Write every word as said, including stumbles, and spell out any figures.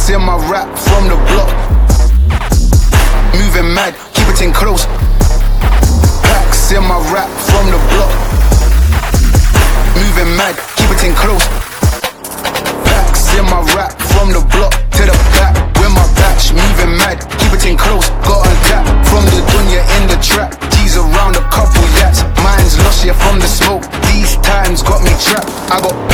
Packs in my rap from the block. Moving mad, keep it in close. Packs in my rap from the block. Moving mad, keep it in close. Packs in my rap from the block to the back. With my batch, moving mad, keep it in close. Got a tap from the dunya in the trap. G's around a couple yats. Mine's lost, yeah, from the smoke. These times got me trapped. I got